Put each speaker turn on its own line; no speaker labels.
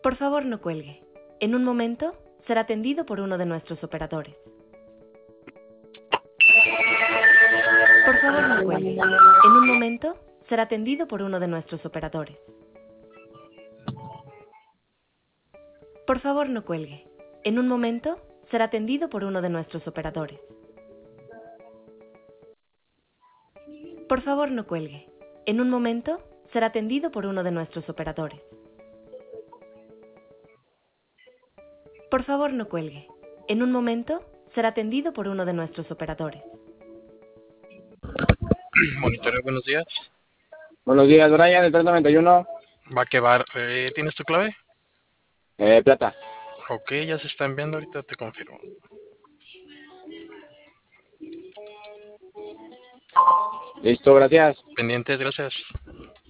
Por favor, no cuelgue. En un momento será atendido por uno de nuestros operadores. Por favor, no cuelgue. En un momento será atendido por uno de nuestros operadores. Por favor, no cuelgue. En un momento será atendido por uno de nuestros operadores. Por favor, no cuelgue. En un momento será atendido por uno de nuestros operadores. Por favor, no cuelgue. En un momento será atendido por uno de nuestros operadores.
Monitoreo, buenos días.
Buenos días, Brian, el 391.
Va que va. ¿Tienes tu clave?
Plata.
Ok, ya se está enviando, ahorita te confirmo.
Listo, gracias.
Pendientes, gracias.